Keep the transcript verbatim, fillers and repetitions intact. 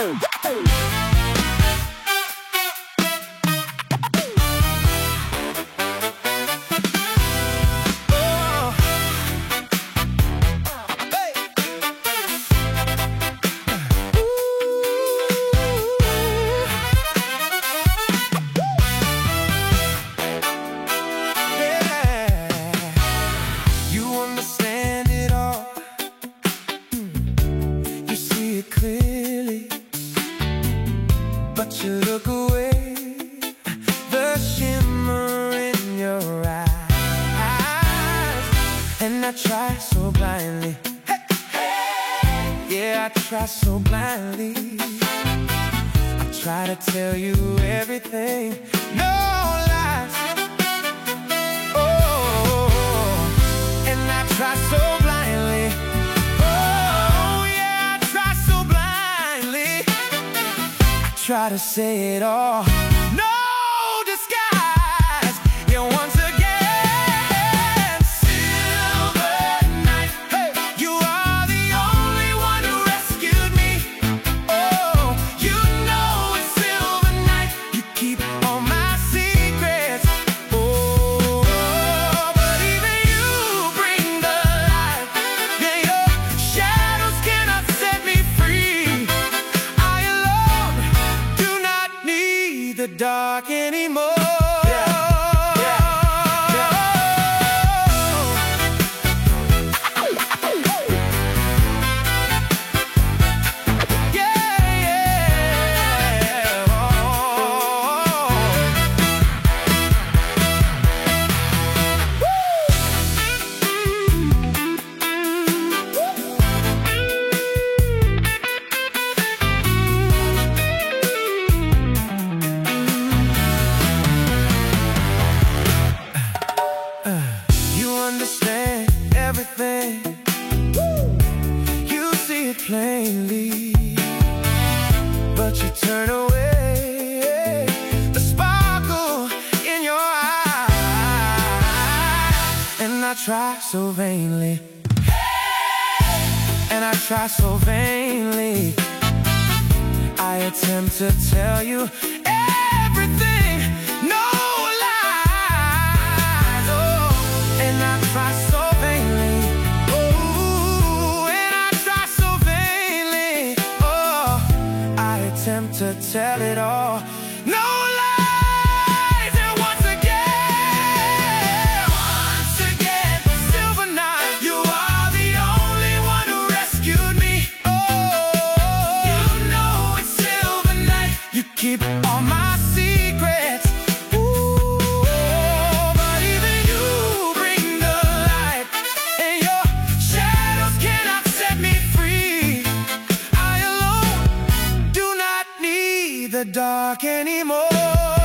Clearly, but you look away, the shimmer in your eyes, and I try so blindly, hey, hey. Yeah, I try so blindly. I try to tell you everything, no lies. Oh, and I try so blindly. Try to say it all, no disguise. Yeah, once again, silver night. Hey, you are the only one who rescued me. Oh, you know it's silver night. You keep all my secrets. Oh, but even you bring the light. Yeah, your shadows cannot set me free. The dark anymore. Yeah, yeah, yeah. Yeah, yeah. Oh. Understand everything, you see it plainly, but you turn away the sparkle in your eyes, and I try so vainly, and I try so vainly. I attempt to tell you everything, no and I try so vainly, oh, and I try so vainly, oh, I attempt to tell it all, no lies, and once again, once again, silver night, you are the only one who rescued me, oh, you know it's silver night, you keep all my secrets. The dark anymore.